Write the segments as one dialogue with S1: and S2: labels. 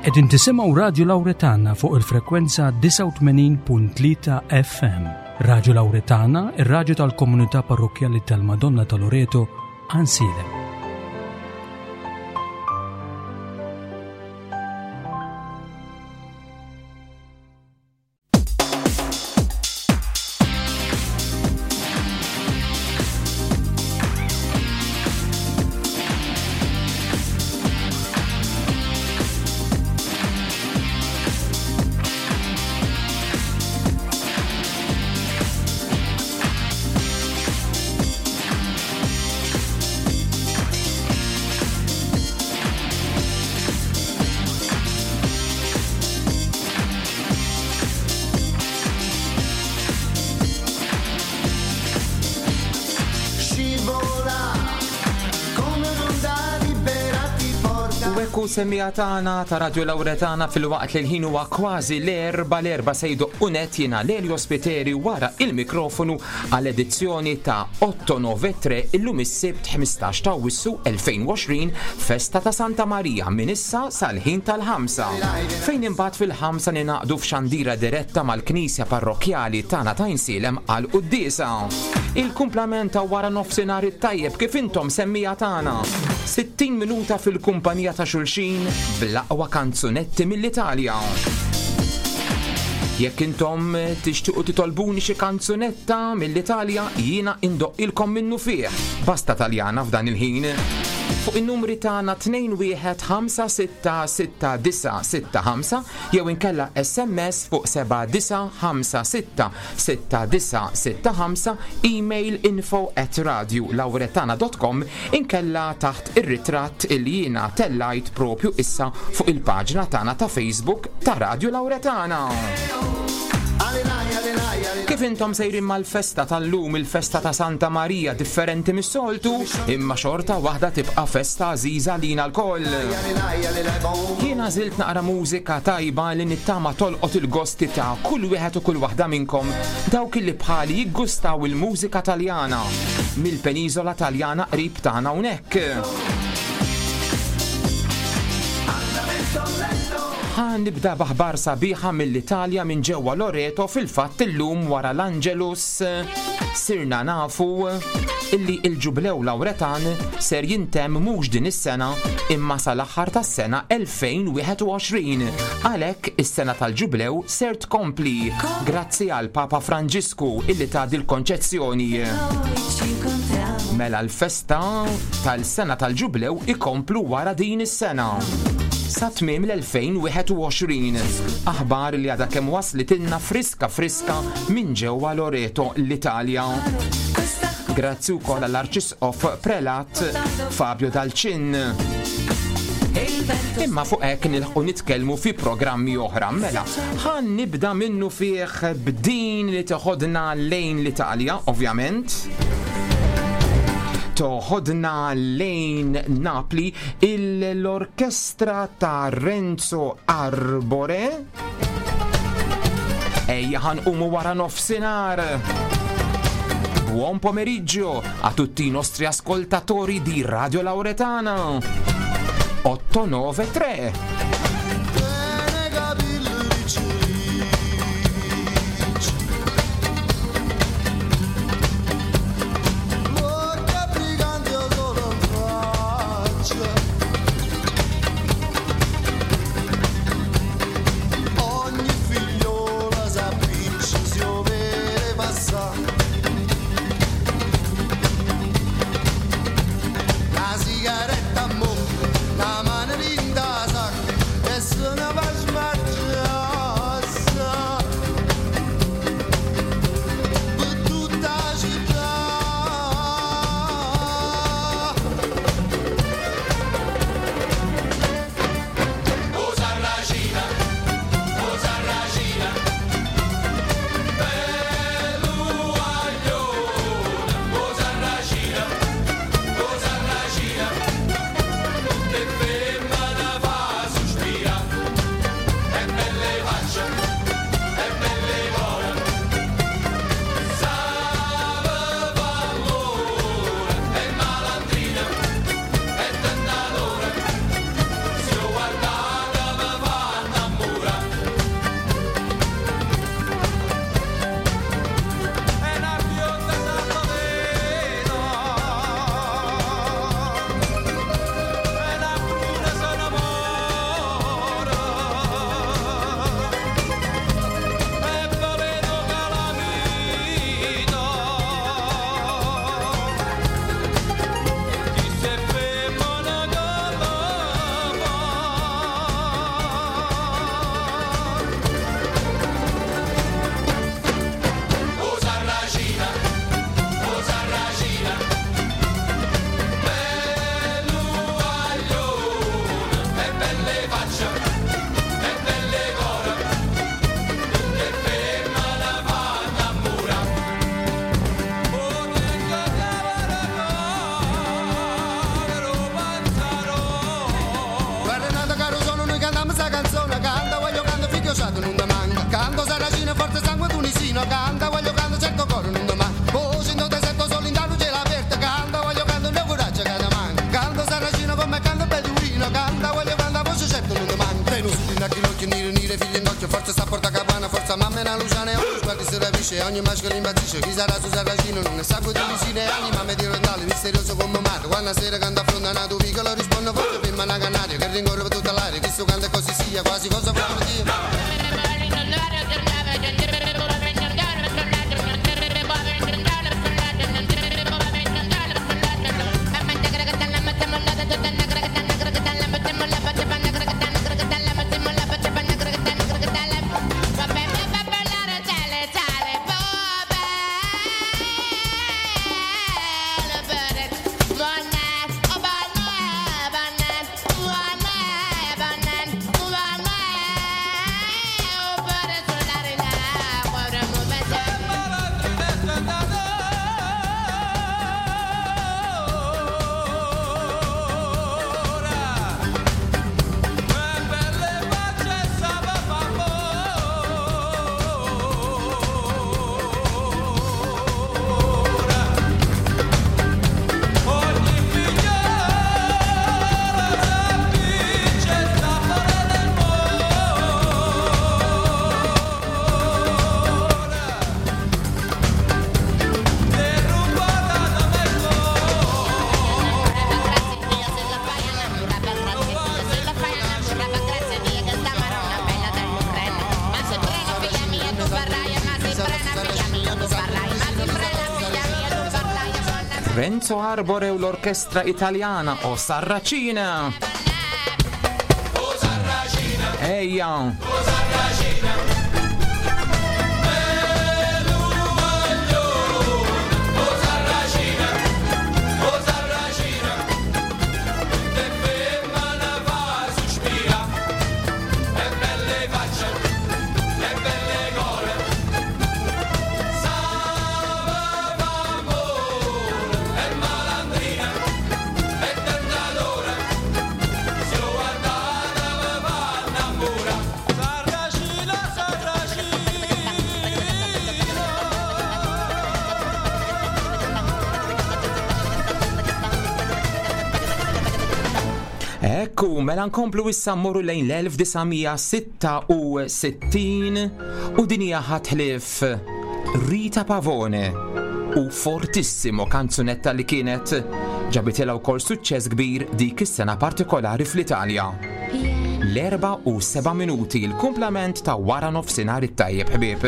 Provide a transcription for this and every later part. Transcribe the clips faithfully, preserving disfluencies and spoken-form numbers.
S1: Qegħdin tisimgħu Radio Lawretana fuq il-frekwenza tisa' u tmenin punt tlieta F M. Radio Lawretana, ir-radju tal-Komunità Parrokjali tal-Madonna ta' Loreto, Ansilem.
S2: Semmija tagħna ta' Radio Lawretana fil-waqt li l-ħin huwa kważi l-erba l-erba sejdu unet jiena Lelio Spiteri wara il-mikrofonu għall-edizzjoni ta' otto nove tre illum is-sibt ħmistax ta' Awwissu elfejn u għoxrin festa ta' Santa Marija minn issa sal-ħin tal-ħamsa. Fejn imbagħad fil-ħamsa ninaqdu f'xandira diretta mal-Knisja Parrokjali tagħna ta' Insilem għal quddiesa. Il-kumplament ta' wara nofsinhar it-tajjeb kif intom semmija tagħna. sittin minuta fil-kumpanija ta' xulxin bl-aqwa kanzunetti mill-Italja. Jekk intom tixtiequ titolbuni xi kanzunetta mill-Italja, jiena indoqqilkom minnu fih. Basta Taljana f'dan il-ħin. Fuq in-numri tagħna tnejn wieħed ħamsa sitta sitta disa sitta ħamsa jew inkella S M S fuq seba' disa' ħamsa sitta sitta disa sitta ħamsa, email info at radio lawretana dot com inkella taħt ir-ritratt il jiena tellajt propju issa fuq il-paġna tagħna ta' Facebook ta' Radio Lawretana. Kif intom sejrin mal-festa tal-lum, il-festa ta' Santa Marija differenti mis-soltu, imma xorta waħda tibqa' festa għażiża lina l-koll. Jiena żilt naqra mużika tajba li nittama tolqot il-gosti ta' kull wieħed u kull waħda minnkom dawk li bħali jiggustaw il-mużika Taljana mill-Peniżola Taljana qrib tagħna hawnhekk. Ħan nibda b'aħbar sabiħa mill-Italja minn ġewwa Loreto. Fil-fatt illum wara l-Angelus sirna nafu illi il-ġublew Lawretan ser jintemm mhux din is-sena imma sal-aħħar tas-sena elfejn u wieħed u għoxrin. Għalhekk is-sena tal-ġublew ser tkompli grazzi għal Papa Franġisku illi tagħdi l-konċezzjoni. Mela l-festa tal-sena tal-ġublew ikomplu wara din is-sena sa tmiem l-elfejn u wieħed u għoxrin. Aħbar li għadha kemm waslitilna friska friska minn ġewwa Loreto l-Italja. Grazzi wkoll għall-Arċisqof Prelat Fabio Dalcin. Imma fuq hekk nilħqu nitkellmu fi programmi oħra. Mela, ħan nibda minnu fih b'din li toħodna lejn l-Italja, ovvjament. Toħodna lejn Napli l-orkestra ta' Renzo Arbore. Ejja ħanqumu wara nofsinhar. Buon pomeriggio a tutti i nostri ascoltatori di Radio Lawretana. otto nove tre.
S3: La sigaretta a mo, la mano in da sacca dire figli in d'occhio, forza sta a porta cabana, forza mamma è una luciana e ogni sguardo si rapisce, ogni maschio impazzisce, chi sarà su Sarracino, non ne sa di vicine, anima me di rondale, misterioso come mare, quando sera canta affronta una tua piccola, rispondo forte prima una canaria, che rincorre per tutta l'aria, chi su canta così sia, quasi cosa fa per Dio.
S2: Renzo Arbore e l'orchestra italiana o Sarracina. O Sarracina. Eia. O Sarracina. Me lo voglio. O Sarracina. O Sarracina. Te femmina fa sospira. E belle facce. E belle gole. Ekku, mela nkomplu issa mmorru lejn l-elf disajn sitta u sittin u dinija ħatħlif Rita Pavone u Fortissimo, kanzunetta li kienet ġabitela wkoll suċċess kbir dik is-sena partikolari fl-Italja. L-erba u seba' minuti il-kumplament ta' wara nofsinhar it-tajjeb ħbieb.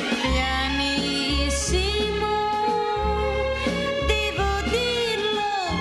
S4: Pianissimo, devo dirlo,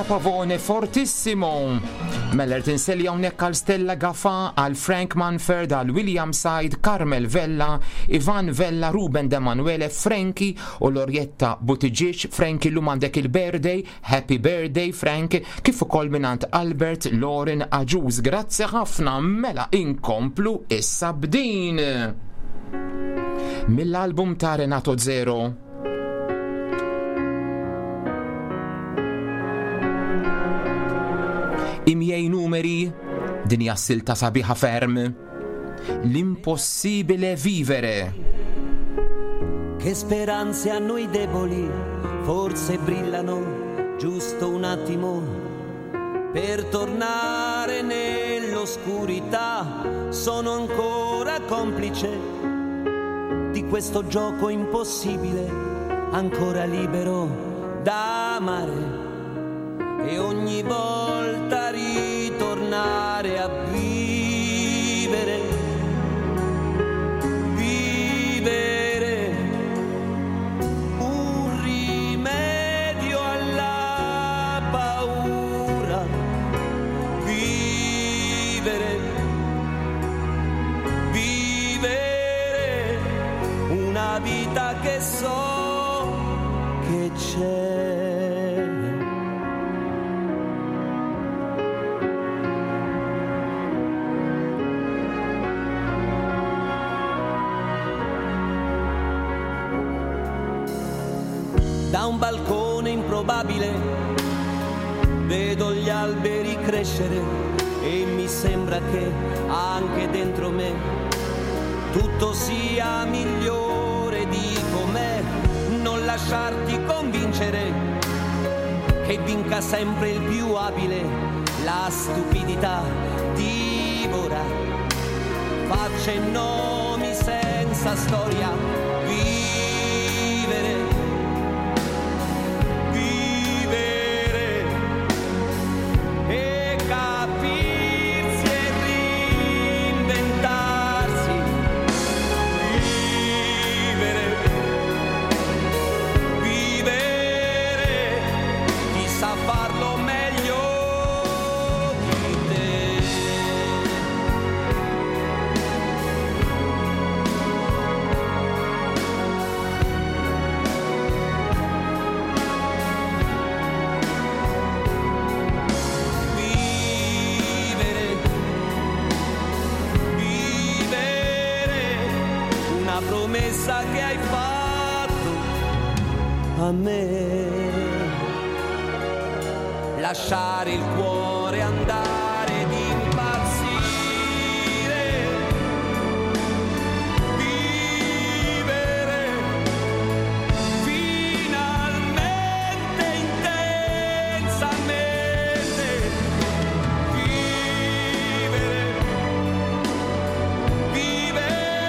S2: Rita Pavone fortissimo. Meller tinselli hawnhekk għal Stella Gaffa, għal Frank Manford, għal William Said, Carmel Vella, Ivan Vella, Ruben De Manuele, Frankie u Lorietta Buttigieg. Frankie l-lum għandek il-birthday, happy birthday Frank, kif ukoll minant Albert Lauren Aġuż. Grazzi ħafna, mela inkomplu issa bdin. Mill-album ta' Renato Zero. Imjej numeri, dinja silta sabiħa ferm, l'impossibile vivere.
S4: Che speranze hanno i deboli, forse brillano giusto un attimo per tornare nell'oscurità. Sono ancora complice di questo gioco impossibile, ancora libero da amare. E ogni volta ritornare a vivere, vivere, un rimedio alla paura, vivere, vivere, una vita che so che c'è. Da un balcone improbabile vedo gli alberi crescere e mi sembra che anche dentro me tutto sia migliore di com'è. Non lasciarti convincere che vinca sempre il più abile, la stupidità divora facce e nomi senza storia, vivere, che hai fatto a me, lasciare il cuore andare ed impazzire, vivere finalmente intensamente, vivere, vivere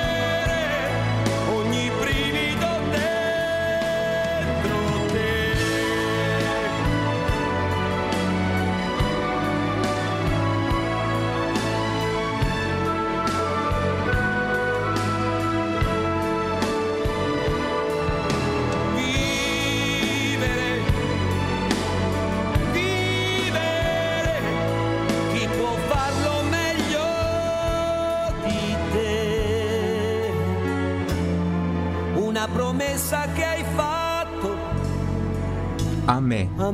S4: promessa che hai fatto
S2: a me.
S4: A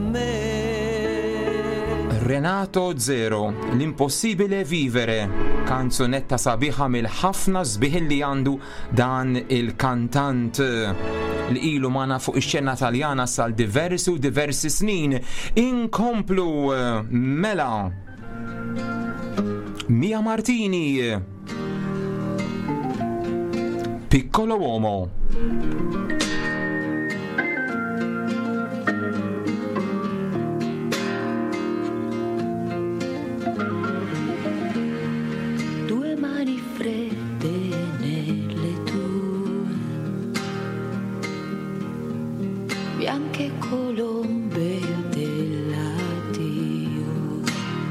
S4: me.
S2: Renato Zero, l'impossibile vivere, canzonetta sabiħa mill-ħafna sbieħ li għandu dan il-kantant li ilu mana fuq ix-xena Taljana sal diversi u diversi snin. Inkomplu mela Mia Martini, Piccolo Uomo.
S5: Due mani fredde nelle tue, bianche colombe dell'addio.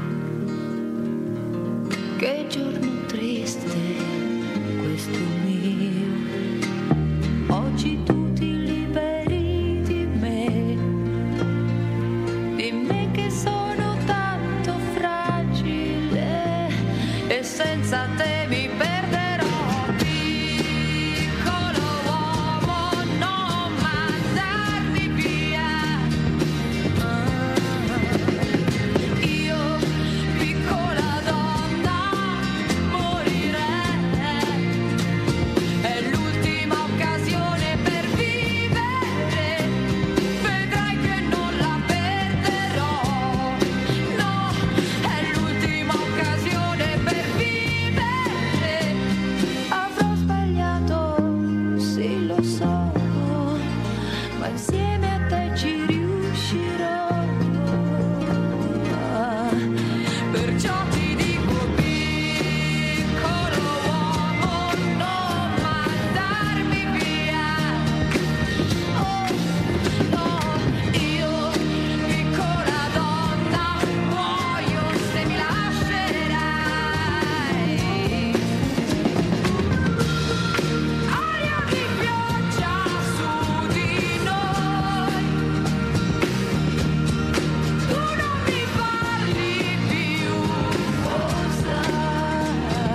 S5: Che giorno triste questo mio. Oggi tu ti liberi di me, di me che so e senza te mi perderò. Piccolo uomo, non mandarmi via. Ah, io, piccola donna, morirei. È l'ultima occasione per vivere. Vedrai che non la perderò. No, è l'ultima occasione per vivere. Avrò sbagliato, sì lo so, ma insieme a te ci riuscirò. Ah, perciò ti dico, piccolo uomo, non mandarmi via. Oh, no, io, piccola donna, muoio se mi lascerai. Aria di pioggia su di noi, tu non mi parli più, oh sai.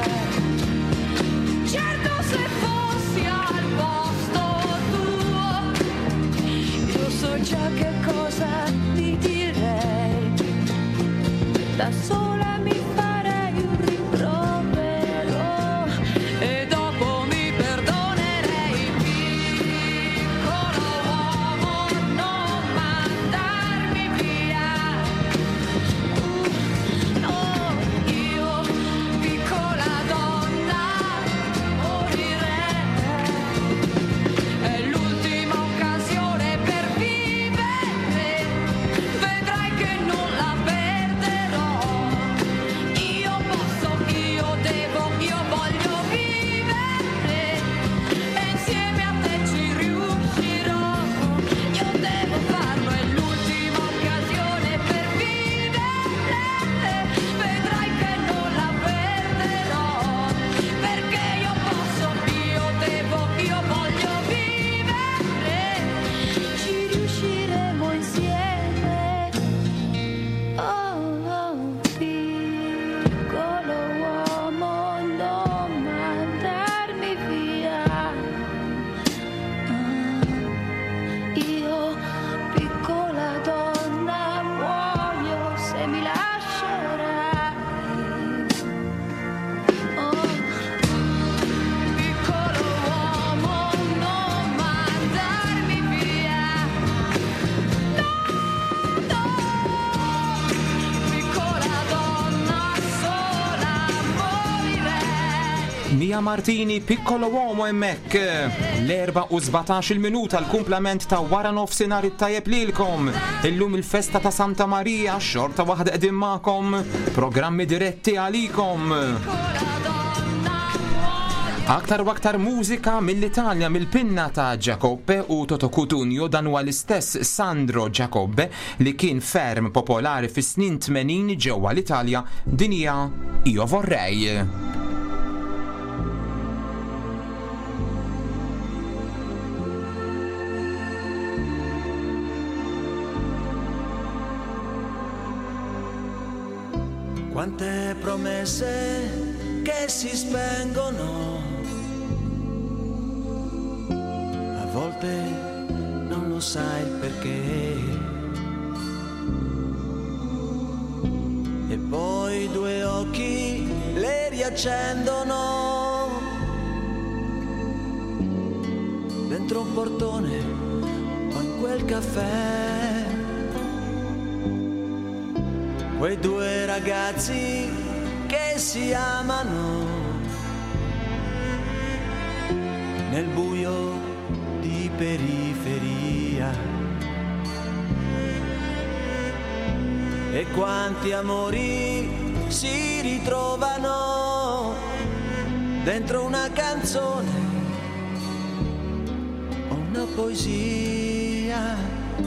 S5: Certo, se fossi al posto tuo, io so già che cosa ti direi. Da sola mi farei un rimprovero e dopo mi perdonerei. Piccolo uomo, non mandarmi via. Uh, no, io, piccola donna, morirei. È l'ultima occasione per vivere. Vedrai che non la perderò. Io posso, io devo, io voglio vivere. E insieme a te ci riuscirò. Io devo farlo, è l'ultima occasione per vivere. Vedrai che non la perderò. Perché io posso, io devo, io voglio vivere. Ci riusciremo insieme. Oh, oh, piccolo uomo, non mandarmi via. Ah, io, piccola donna, muoio se mi lascerai. Oh, piccolo uomo, non mandarmi via. No, no, piccola donna, sola morirei.
S2: Mia Martini, piccolo uomo emmek. L-erba u żbatax il-minuta l-kumplament ta' wara nofsinhar it-tajjeb lilkom. Illum il-festa ta' Santa Marija, xorta waħda qegħdin magħkom. Programmi diretti għalikom. Aktar u aktar mużika mill-Italja mill-pinna ta' Giacobbe u Toto Cutugno, dan huwa l-istess Sandro Giacobbe li kien ferm popolari fis-snin tmenin ġewwa l-Italja. Din hija Io vorrei.
S6: Quante promesse che si spengono, a volte non lo sai il perché, e poi due occhi le riaccendono dentro un portone o in quel caffè. Quei due ragazzi che si amano nel buio di periferia. E quanti amori si ritrovano dentro una canzone o una poesia.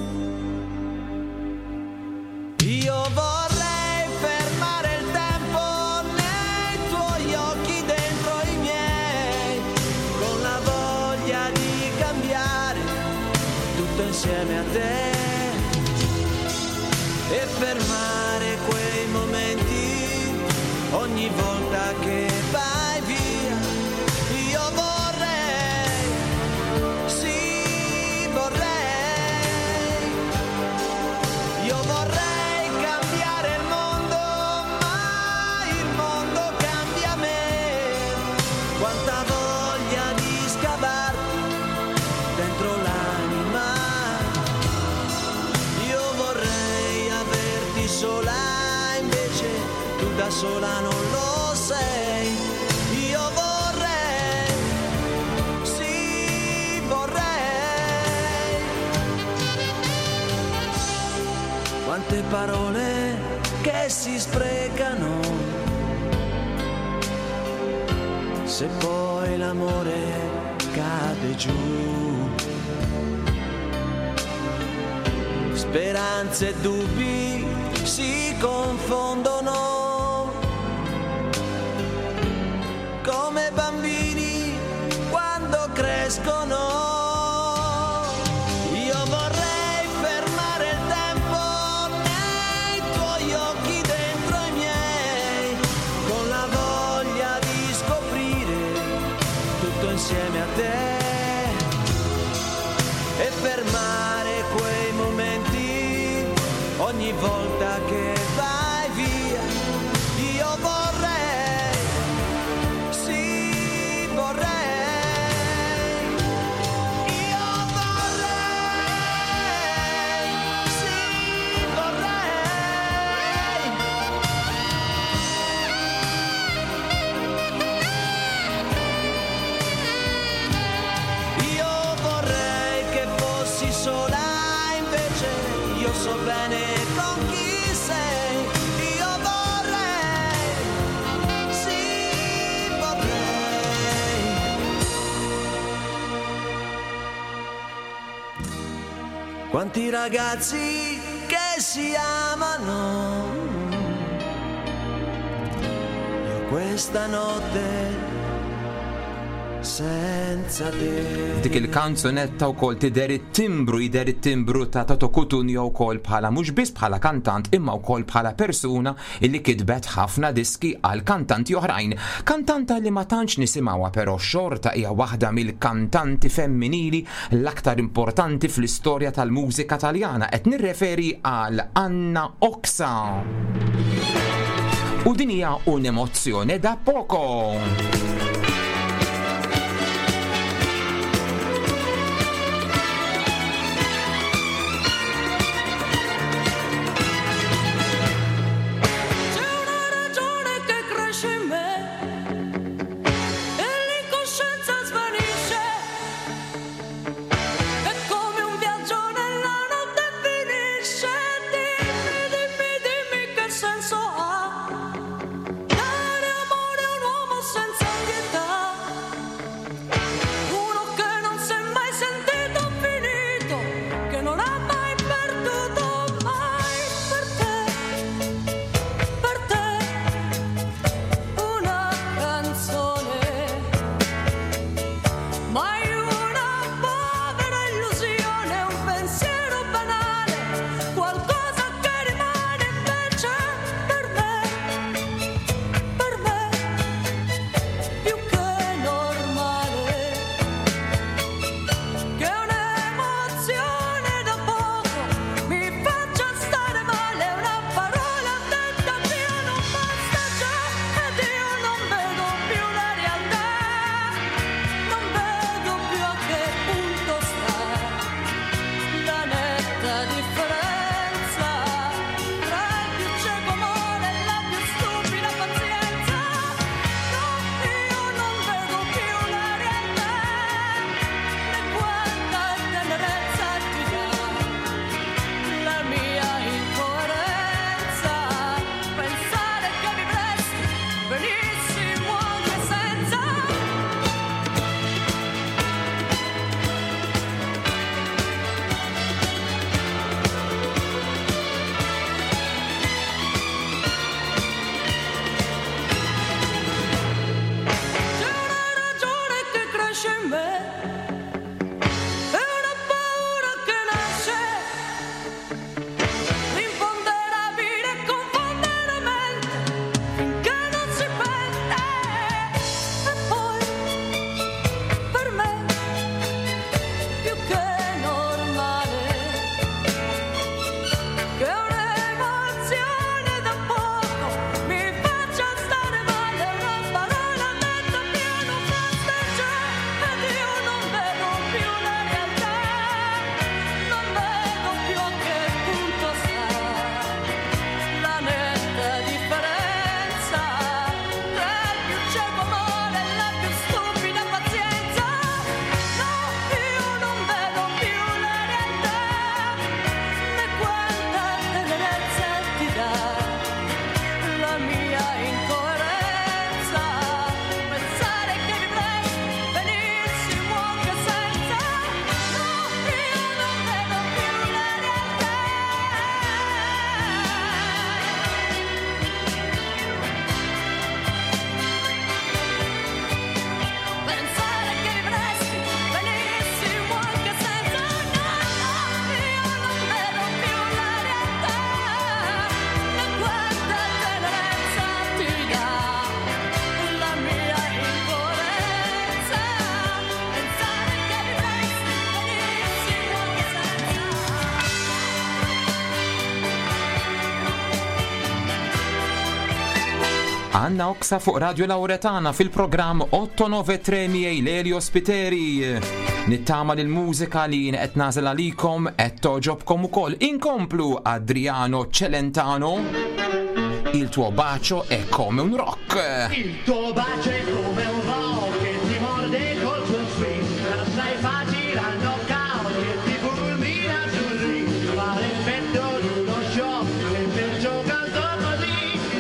S6: Io vorrei fermare il tempo nei tuoi occhi, dentro i miei, con la voglia di cambiare tutto insieme a te, e fermare quei momenti ogni volta che vai via. Io vorrei, sì vorrei, io vorrei cambiare il mondo, ma il mondo cambia me. Quanta voglia di scavarti dentro l'anima. Io vorrei averti sola, invece tu da sola non lo sei. Io vorrei, sì vorrei. Quante parole che si sprecano, se poi l'amore cade giù. Speranze e dubbi si confondono come bambini quando crescono. Io vorrei fermare il tempo nei tuoi occhi dentro i miei, con la voglia di scoprire tutto insieme a te e fermare quei momenti ogni volta che vai via. Io vorrei, sì vorrei, io vorrei, sì vorrei. Io vorrei che fossi sola, invece io so bene con chi sei. Io vorrei, sì vorrei. Quanti ragazzi che si amano, io questa notte senza te.
S2: Dik il-kanzunetta wkoll tidher it-timbru, jidher it-timbru ta' Toto Cutugno wkoll bħala mhux biss bħala kantant imma wkoll bħala persuna illi kitbet ħafna diski għal kantanti oħrajn. Kantanta li ma tantx nisimgħuha però xorta hija waħda mill-kantanti femminili l-aktar importanti fl-istorja tal-mużika Taljana. Qed nirreferi għal Anna Oxa. U din hija un'emozzjoni da poco.
S5: Finché non si
S2: Anna Oksa fuq Radio Lauretana fil-programm otto nove tre miej Lelio Spiteri. Nittama l-mużika li qed nażel għalikom qed toġobkom ukoll. Inkomplu Adriano Celentano. Il tuo bacio è come un rock.
S7: Il tuo bacio è come un rock che ti morde col suo swing. Assai facile al knockout che ti fulmina sul ring. Fa l'effetto di uno shock e perciò canto così.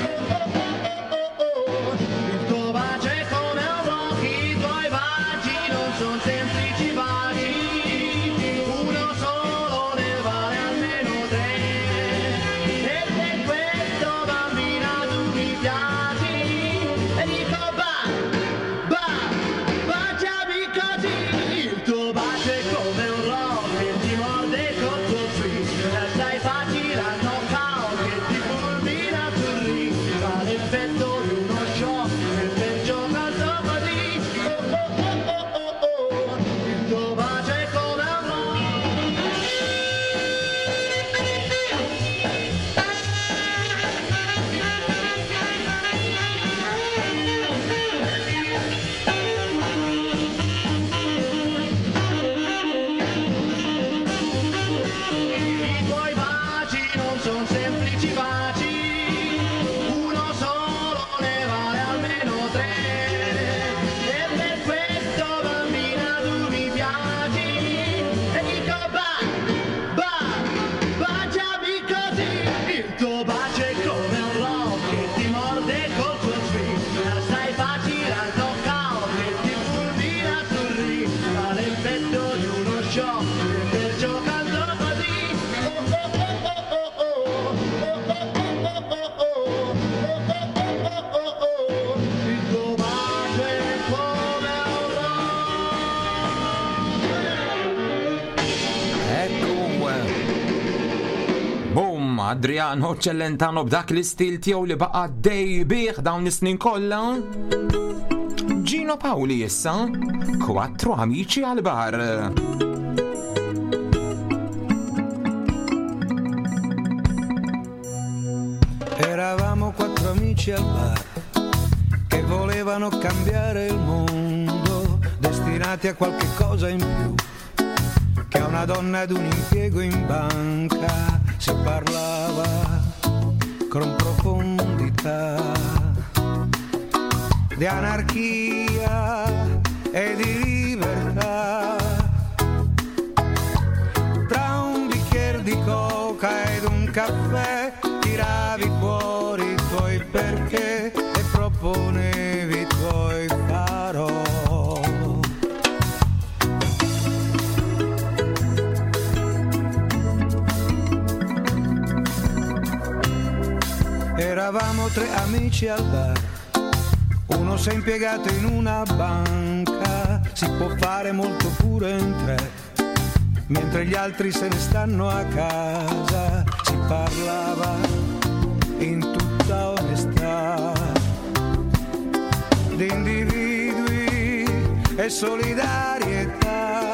S7: Il tuo bacio è come un rock, i tuoi baci non sono semplici baci. Uno solo ne vale almeno tre. E per questo bambina tu mi piaci. E dico ba, ba, baciami così. Il tuo bacio è come un rock che ti morde col tuo swing. Assai facile al knockout che ti fulmina sul ring. Fa l'effetto di uno shock e perciò canto così. Oh oh oh oh oh oh. Il tuo bacio è come un rock. I tuoi baci non sono semplici baci, uno solo ne vale almeno tre. E per questo bambina tu mi piaci. E dico ba, ba, baciami così. Il tuo bacio è come un rock che ti morde col tuo swing. Assai facile al knockout che ti fulmina sul ring. Fa l'effetto di uno shock e perciò canto così. Oh oh oh oh oh oh. Oh oh oh oh oh oh. Oh oh oh oh oh oh. Il tuo bacio è come un
S2: Ecco. Boom, Adriano Celentano b'dak l-istil tiegħu li baqa' dej bih dawn is-snin kollha. Gino Paoli issa, Quattro amici al bar.
S8: Eravamo quattro amici al bar che volevano cambiare il mondo, destinati a qualche cosa in più che a una donna ed un impiego in banca. Si parlava con profondità di anarchia e di libertà. Tra un bicchiere di coca ed un caffè tiravi fuori i tuoi perché e proponevi i tuoi farò. Eravamo tre amici al bar, uno si è impiegato in una banca, si può fare molto pure in tre, mentre gli altri se ne stanno a casa. Si parlava in tutta onestà di individui e solidarietà.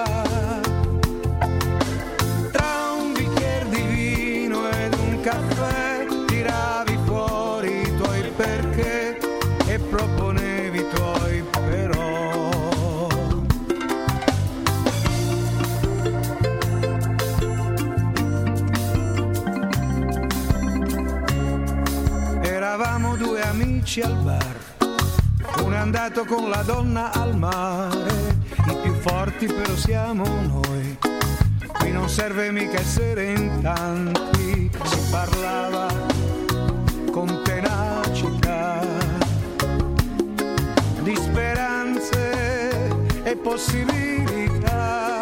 S8: Tra un bicchiere di vino ed un caffè tiravi fuori i tuoi perché e proponevi i tuoi però. Eravamo due amici al bar, uno è andato con la donna al mare, i più forti però siamo noi, qui non serve mica essere in tanti. Si parlava con tenacità di speranze e possibilità.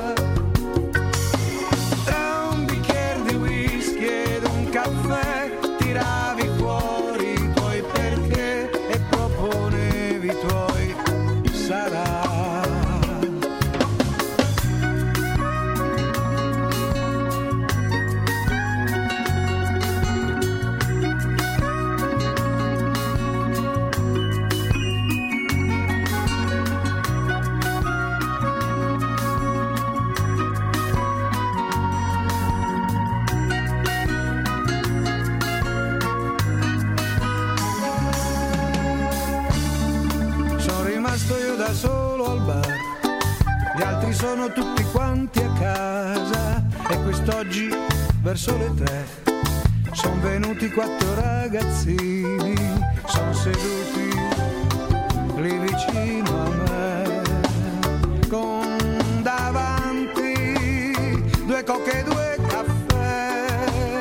S8: Tra un bicchiere di whisky ed un caffè tiravi fuori i tuoi perché e proponevi i tuoi sarà. da solo al bar, gli altri sono tutti quanti a casa e quest'oggi verso le tre son venuti quattro ragazzini, son seduti lì vicino a me, con davanti due coche e due caffè.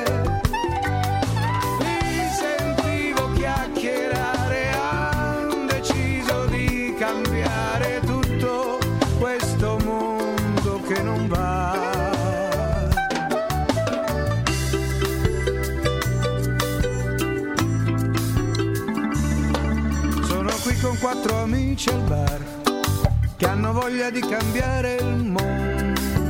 S8: Li sentivo chiacchierare, han deciso di cambiare tutto questo mondo che non va. Sono qui con quattro amici al bar che hanno voglia di cambiare il mondo.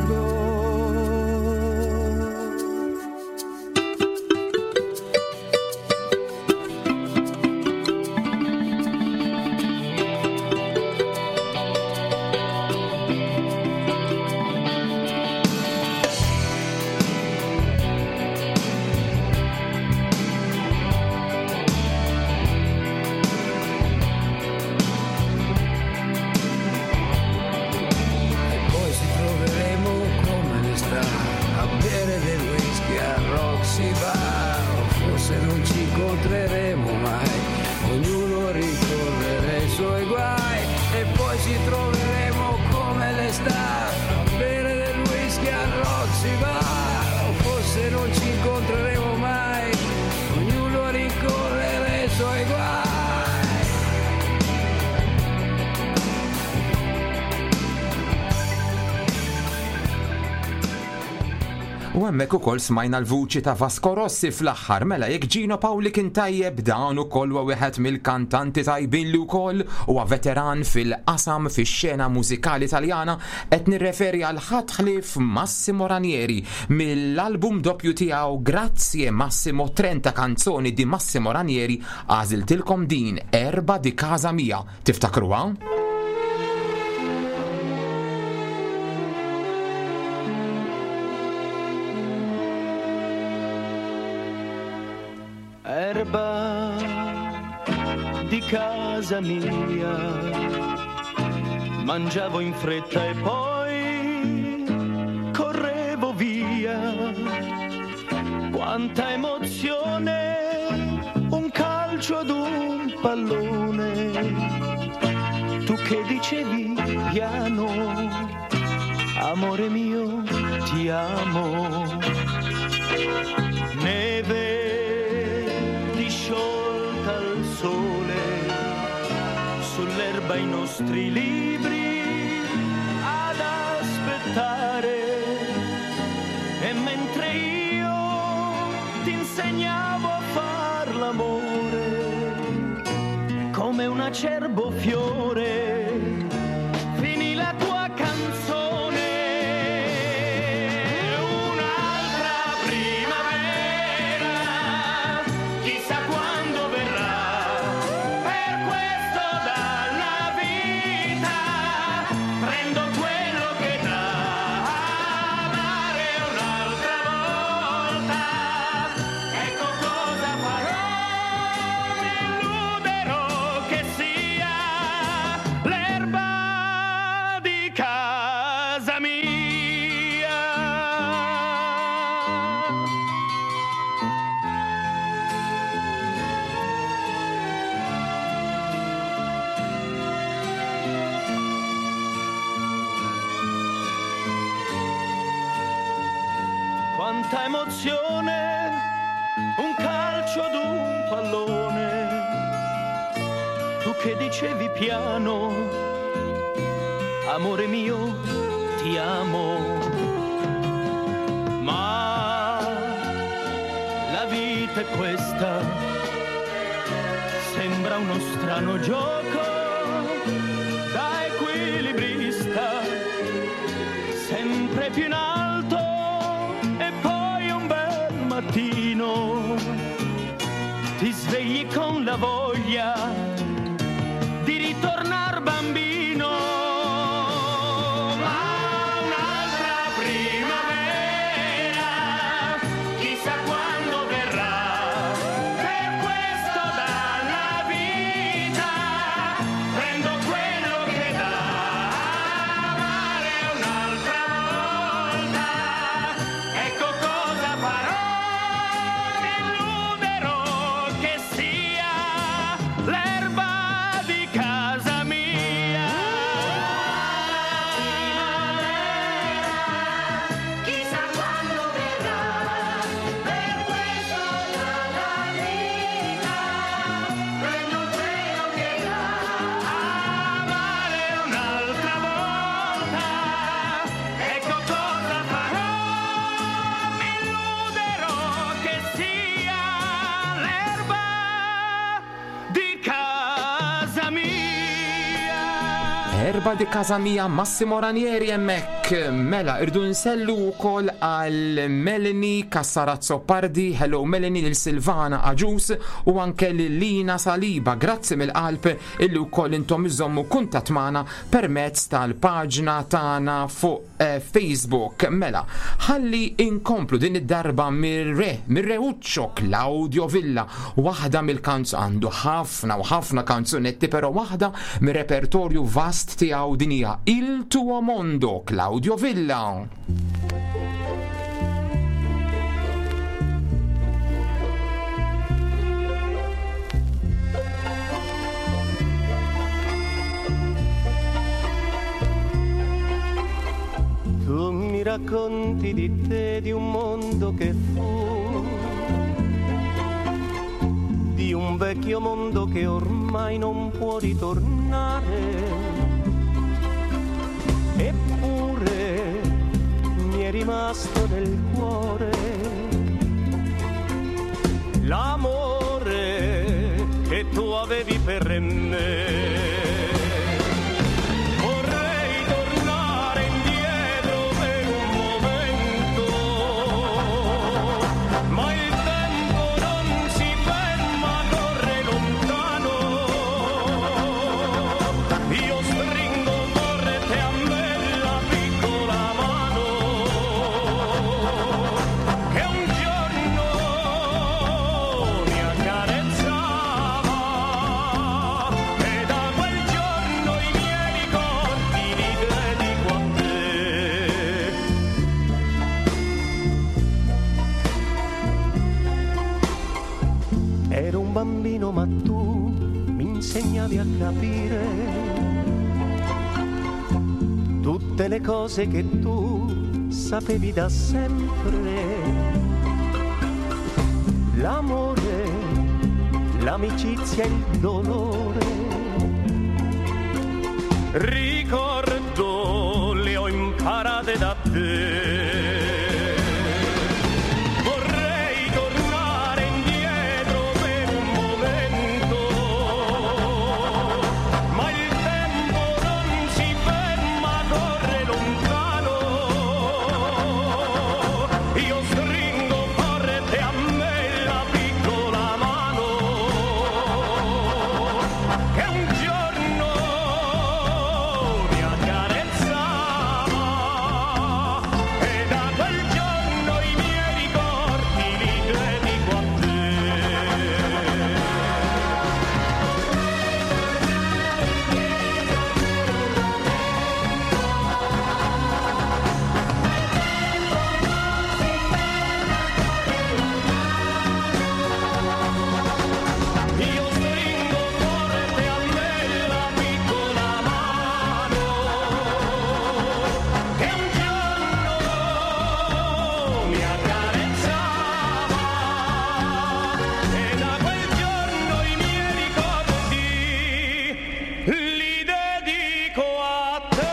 S2: U hemmhekk ukoll smajna l-vuċi ta' Vasco Rossi fl-aħħar, mela jekk Gino Paoli kien tajjeb dan ukoll huwa wieħed mill-kantanti tajbin li wkoll huwa veteran fil-qasam fix-xena mużikali Taljana, qed nirreferi għal ħadd ħlief Massimo Ranieri mill-album doppju tiegħu Grazie Massimo, trenta kanzoni di Massimo Ranieri, għażiltilkom din Erba di Casa Mia. Tiftakruha?
S9: Erba di casa mia, mangiavo in fretta e poi correvo via. Quanta emozione, un calcio ad un pallone. Tu che dicevi piano, amore mio, ti amo. Neve sciolta al sole, sull'erba i nostri libri ad aspettare, e mentre io ti insegnavo a far l'amore come un acerbo fiore, finì la tua canzone. Quanta emozione, un calcio ad un pallone. Tu che dicevi piano, amore mio, ti amo. Ma la vita è questa, sembra uno strano gioco da equilibrista, sempre più in alto e poi un bel mattino ti svegli con la voglia di ritornar bambino. Ma un'altra primavera, chissà quando verrà, per questo dalla vita
S2: Erba di casa mia Massimo Ranieri emmek. Mela, irdu nsellu wkoll għal Melanie Cassarazzo Pardi, hello Melanie, lil Silvana Aġus u anke lil Lina Saliba. Grazzi mill-qalb illi wkoll intom iżommu kuntatt magħna permezz tal-paġna tagħna fuq eh, Facebook. Mela, ħalli inkomplu din id-darba mir-re, mir-reuccio Claudio Villa. Waħda mill-kanz għandu ħafna u ħafna kanzunetti, però waħda mir-repertorju vast tiegħu din hija Il tuo mondo, Claudio Villa.
S10: Tu mi racconti di te, di un mondo che fu, di un vecchio mondo che ormai non può ritornare. Eppure mi è rimasto nel cuore l'amore che tu avevi per me. Vorrei tornare indietro per un momento, ma il tempo non si ferma, corre lontano. Io stringo forte a me la piccola mano che un giorno mi accarezzava, e da quel giorno i miei ricordi li dedico a te. Ero un bambino ma tu mi insegnavi a capire tutte le cose che tu sapevi da sempre. L'amore, l'amicizia e il dolore. Ricordo le ho imparate da te. Vorrei tornare indietro per un momento, ma il tempo non si ferma, corre lontano. Io stringo forte a me la piccola mano che un giorno mi accarezzava, e da quel giorno i miei ricordi li dedico a te. Io stringo forte a me la piccola mano che un giorno mi accarezzava, e da quel giorno i miei ricordi li dedico a te.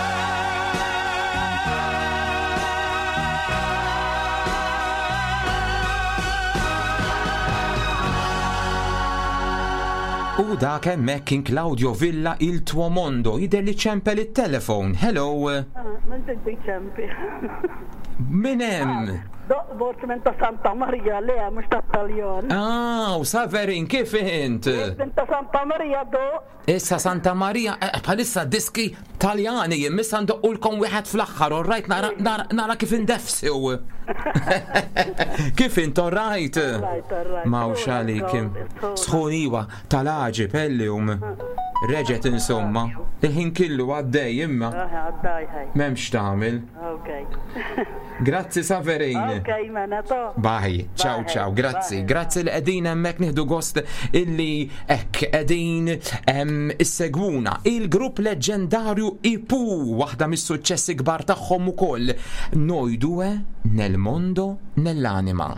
S2: U dak hemmhekk kien Claudio Villa, Il tuo mondo. Jidher li ċempel it-telefon. Hello.
S11: من تدي شامبي
S2: Min hemm?
S11: بورتمنت سانتا ماريا ليه مش تاليون
S2: Ah, u Saverin, kif int?
S11: انت سانتا ماريا دو
S2: Issa Santa Maria, eh, bħalissa diski taljani, jimissa ndoqqulkom wieħed fl-axħar, orrajt nara, nara, nara kif indefsew. Kif int, orrajt? Mawx għalikim. Sħuniwa, tal-ħagġi, pellium. Reġet insomma. Il-ħin killu għaddej imma. Memx tamil. Grazzi Saverin.
S11: Ok, mena to.
S2: Bahi, ciao ciao, grazzi. Grazzi li qegħdin hemmhekk nieħdu gost illi hekk qegħdin issegwuna. Il-grupp leġendarju Ipu, waħda mis-suċċessi kbar tagħhom ukoll. Noi due nel mondo nell'anima.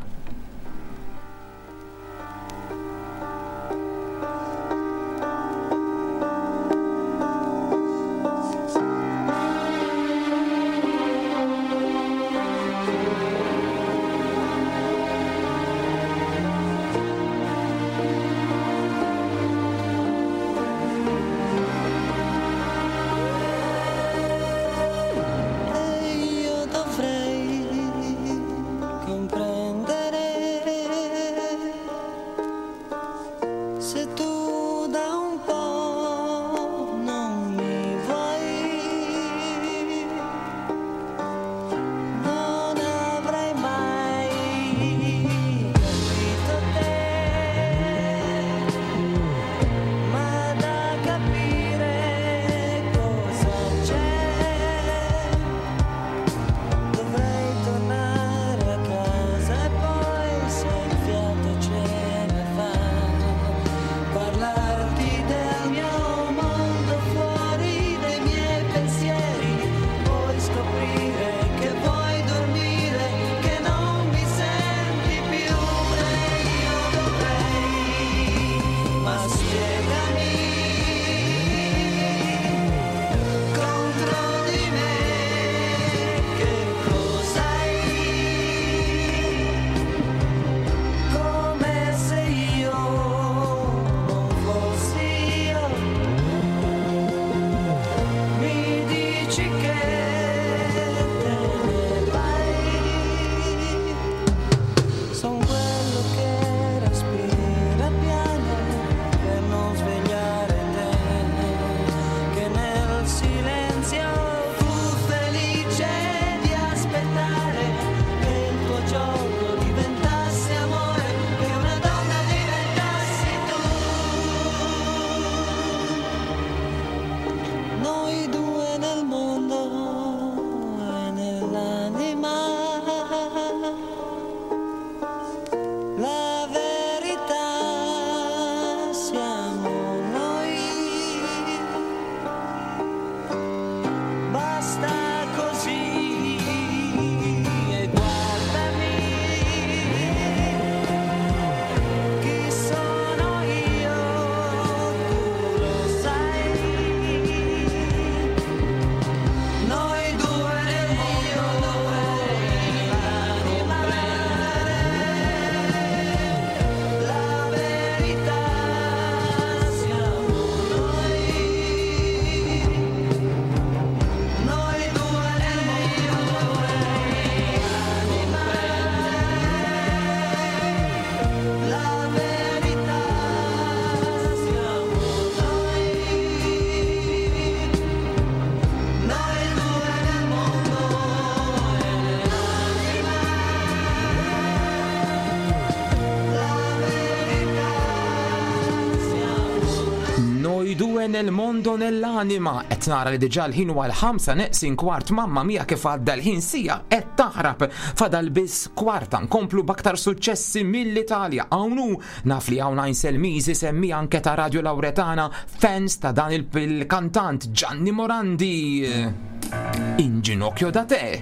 S2: due nel mondo nell'anima. Et nara li diġà l-ħin huwa l-ħamsa neqsin kwart, mamma mia kif għadda l-ħin sija qed taħrab. Fadal biss kwarta nkomplu baktar suċċessi mill-Italja. Hawnhu naf li hawn Selmizi semmi anke ta' Radio Lauretana fans ta' dan il-kantant Gianni Morandi. In ginocchio da te.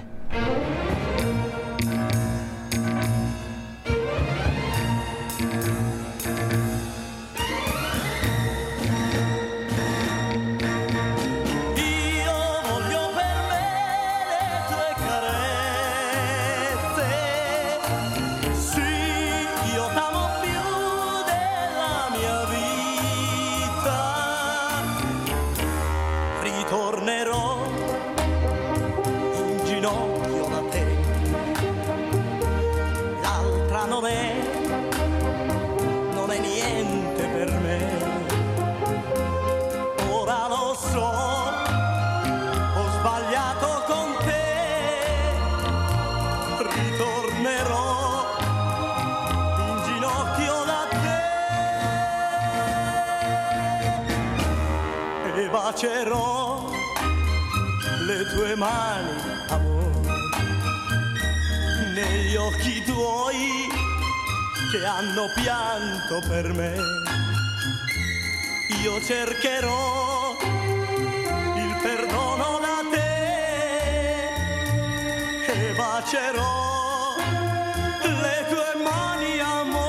S6: Bacerò le tue mani, amore, negli occhi tuoi che hanno pianto per me. Io cercherò il perdono da te e bacerò le tue mani, amore.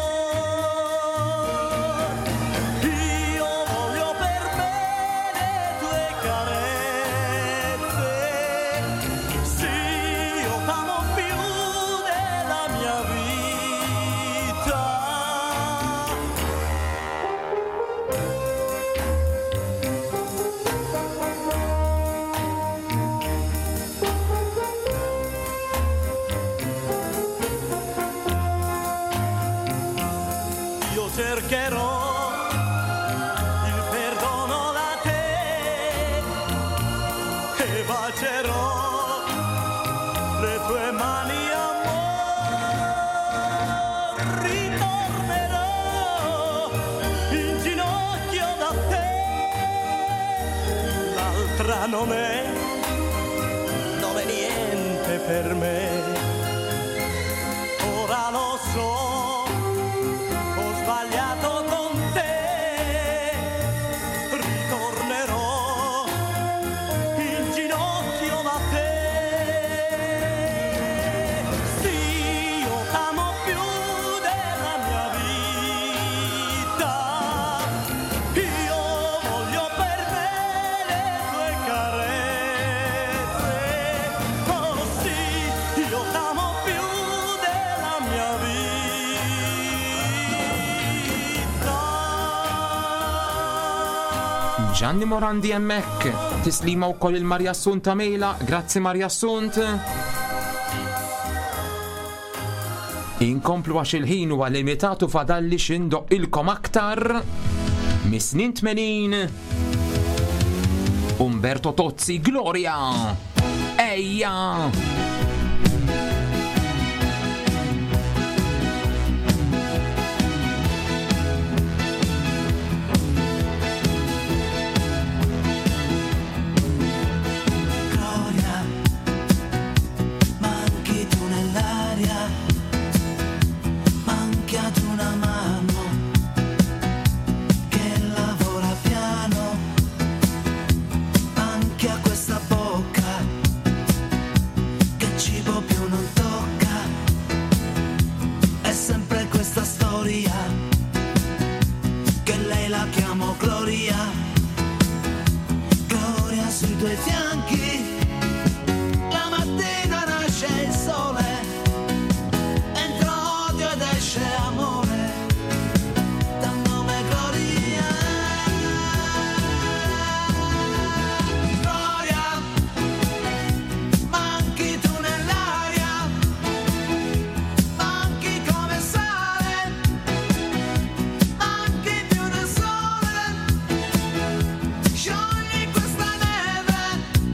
S6: Cercherò il perdono da te e bacerò le tue mani, amore. Ritornerò in ginocchio da te. L'altra non è, non è niente per me. Ora lo so. Sbagliato con te, ritornerò in ginocchio da te. Sì, io t'amo più della mia vita, io voglio per me le tue carezze. Oh sì, io t'amo più della mia vita.
S2: Gianni Morandi emmek, tislima wkoll il-Marja Assunt Mela, grazzi Marja Assunt. Inkomplu għax il-ħin huwa limitatu fadalli xindoq ilkom aktar. Mis-snin tmenin Umberto Tozzi, Gloria. Ejja!
S12: Sciogli questa neve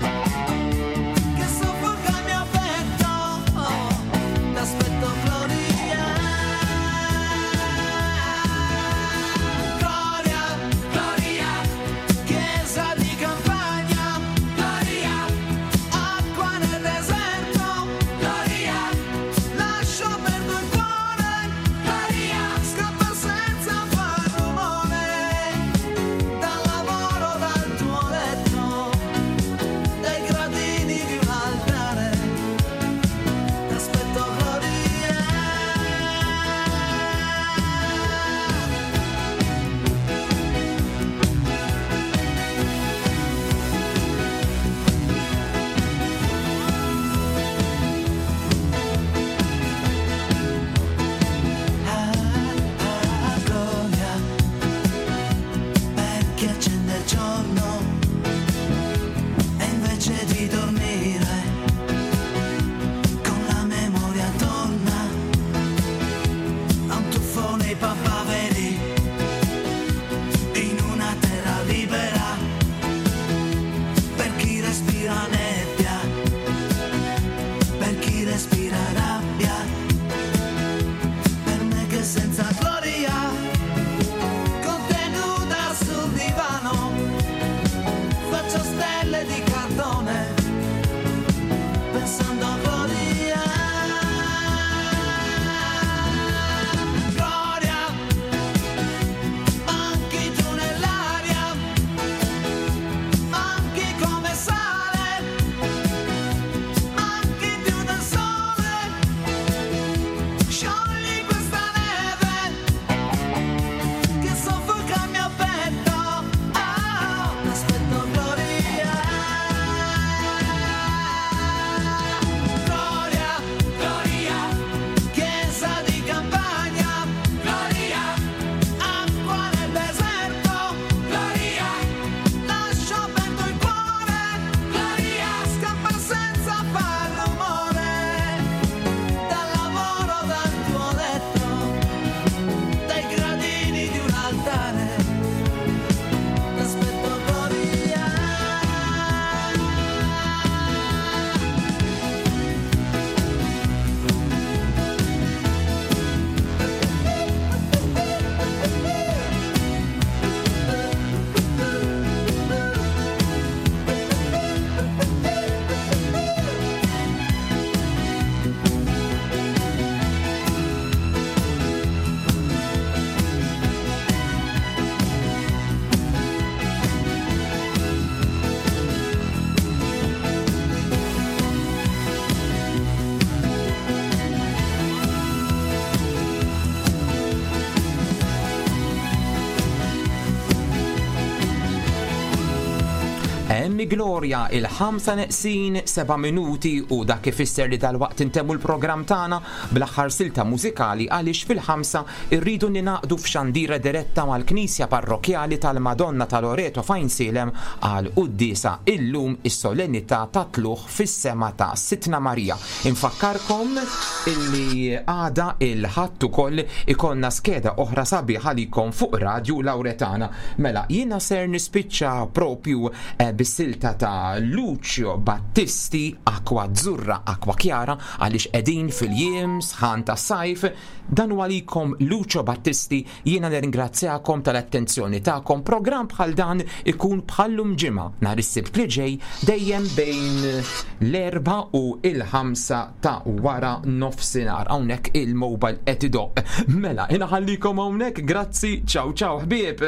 S2: Emmi Gloria il-ħamsa neqsin seba' minuti u dak ifisser li dal-waqt intemmu l-programm tagħna bl-aħħar silta mużikali għaliex fil-ħamsa irridu ninaqdu f'xandira diretta mal-Knisja Parrokjali tal-Madonna ta' Loreto fejn silem għal qudiesa illum is-solennità ta' tluħ fis-sema ta' Sitna Marija. Infakkarkom illi għada il-ħadd ukoll ikonna skeda oħra sabiħa likom fuq Radju Lawretana. Mela jiena ser nispiċċa propju eh, bis-silta ta' Lucio Battisti Akwa Azzurra Akwa Kjara għaliex qegħdin fil-jiem sħan ta' sajf. Dan huwa likom Lucio Battisti, jiena nirringrazzjakom tal-attenzjoni tagħkom. Programm bħal dan ikun bħallum ġimgħa nhar is-sibt li ġej dejjem bejn l-erba' u il-ħamsa ta' wara nofsinhar. Hawnhekk il-mobile qed idoq. Mela inħallikom hawnhekk, grazzi, ciao ciao ħbieb.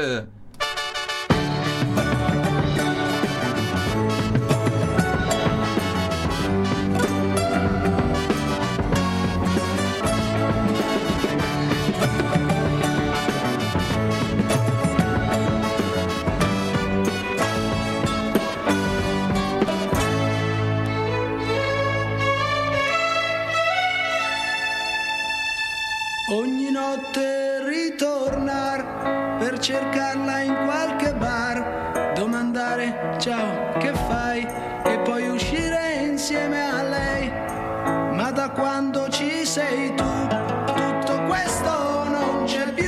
S8: Ogni notte ritornar per cercarla in qualche bar, domandare ciao che fai e poi uscire insieme a lei. Ma da quando ci sei tu tutto questo non c'è più.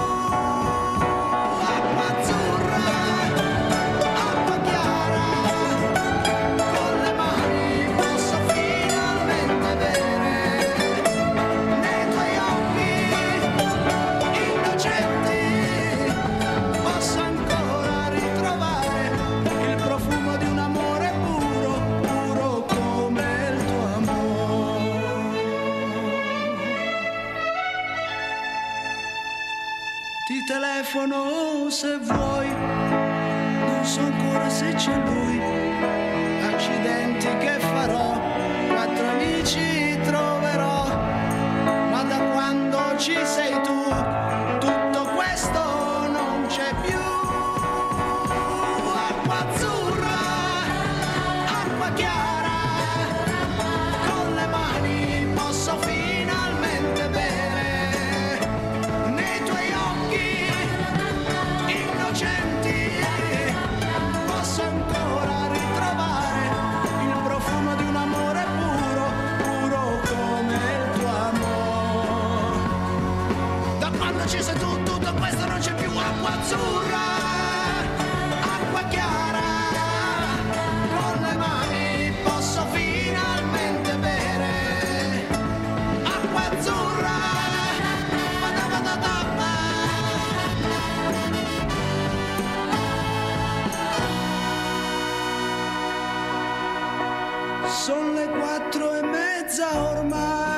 S8: Acqua azzurra, acqua chiara, con le mani posso finalmente bere nei tuoi occhi innocenti, posso ancora ritrovare il profumo di un amore puro, puro come il tuo amore. Ti telefono se vuoi, non so ancora se c'è lui. Accidenti che farò, quattro amici troverò, ma da quando ci sei tu tutto questo non c'è più. Acqua azzurra, acqua chiara, con le mani posso finalmente bere nei tuoi occhi innocenti, posso ancora ritrovare il profumo di un amore puro, puro come il tuo amore. Da quando ci sei tu tutto questo non c'è più. Acqua azzurra, acqua chiara, con le mani posso finalmente bere. Acqua azzurra, ba-da-ba-da-da-ba. Sono le quattro e mezza ormai.